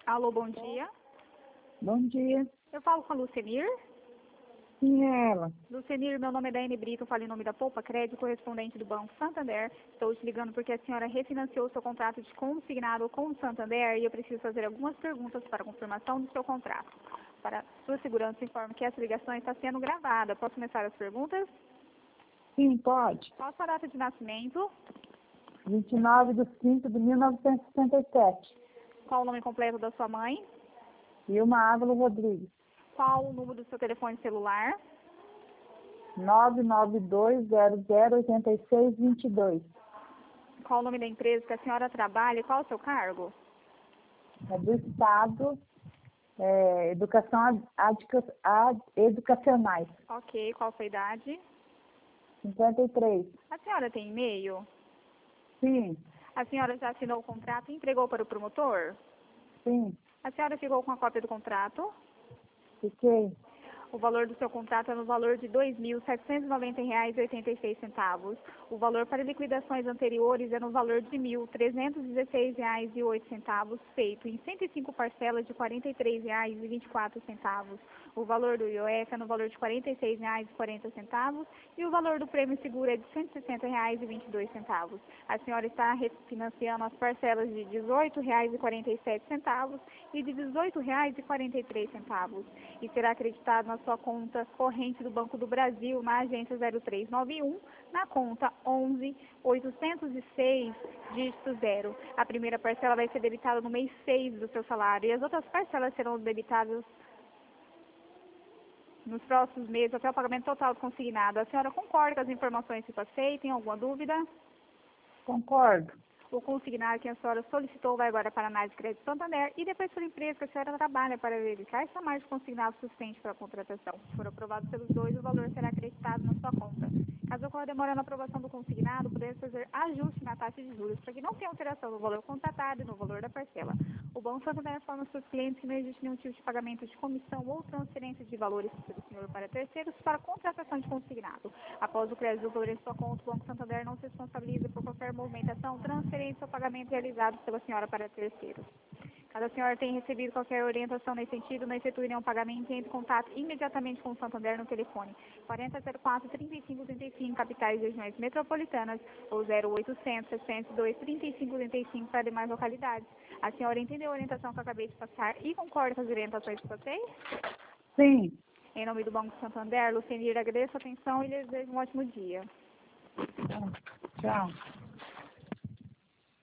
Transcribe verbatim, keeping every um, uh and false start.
Alô, bom dia. Bom dia. Eu falo com a Lucenir. Quem é ela? Lucenir, meu nome é Daiane Brito, eu falo em nome da Poupa Crédito, correspondente do Banco Santander. Estou te ligando porque a senhora refinanciou seu contrato de consignado com o Santander e eu preciso fazer algumas perguntas para confirmação do seu contrato. Para sua segurança, informo que essa ligação está sendo gravada. Posso começar as perguntas? Sim, pode. Qual a sua data de nascimento? vinte e nove de cinco de mil novecentos e sessenta e sete. Qual o nome completo da sua mãe? Vilma Ávila Rodrigues. Qual o número do seu telefone celular? nove nove dois zero zero oito seis dois dois. Qual o nome da empresa que a senhora trabalha e qual o seu cargo? É do Estado, é, Educação ad, ad, ad, Educacionais. Ok, qual a sua idade? cinquenta e três. A senhora tem e-mail? Sim, A senhora já assinou o contrato e entregou para o promotor? sim. A senhora ficou com a cópia do contrato? Fiquei. O valor do seu contrato é no valor de dois mil setecentos e noventa reais e oitenta e seis centavos. O valor para liquidações anteriores é no valor de mil trezentos e dezesseis reais e oito centavos, feito em cento e cinco parcelas de quarenta e três reais e vinte e quatro centavos. O valor do I O F é no valor de quarenta e seis reais e quarenta centavos e o valor do prêmio seguro é de cento e sessenta reais e vinte e dois centavos. A senhora está refinanciando as parcelas de dezoito reais e quarenta e sete centavos e de dezoito reais e quarenta e três centavos e será acreditado na sua conta corrente do Banco do Brasil, na agência zero três nove um, na conta onze oitocentos e seis, dígito zero. A primeira parcela vai ser debitada no mês seis do seu salário e as outras parcelas serão debitadas nos próximos meses até o pagamento total do consignado. A senhora concorda com as informações que passei? Tem alguma dúvida? Concordo. O consignado que a senhora solicitou vai agora para a análise de crédito Santander e depois para a empresa que a senhora trabalha para verificar se a margem de consignado suficiente para a contratação. Se for aprovado pelos dois, o valor será acreditado na sua conta. Caso ocorra demora na aprovação do consignado, podemos fazer ajuste na taxa de juros para que não tenha alteração no valor contratado e no valor da parcela. O Banco Santander informa aos seus clientes que não existe nenhum tipo de pagamento de comissão ou transferência de valores pelo senhor para terceiros para contratação de consignado. Após o crédito do valor em sua conta, o Banco Santander não se responsabiliza por qualquer movimentação, transferência ou pagamento realizado pela senhora para terceiros. Caso a senhora tenha recebido qualquer orientação nesse sentido, não efetue nenhum pagamento e entre em contato imediatamente com o Santander no telefone quarenta zero quatro, trinta e cinco trinta e cinco, capitais e regiões metropolitanas, ou zero oitocentos, setecentos e dois, trinta e cinco trinta e cinco para demais localidades. A senhora entendeu a orientação que eu acabei de passar e concorda com as orientações que passei? Sim. Em nome do Banco Santander, Lucenir, agradeço a atenção e lhe desejo um ótimo dia. Tchau.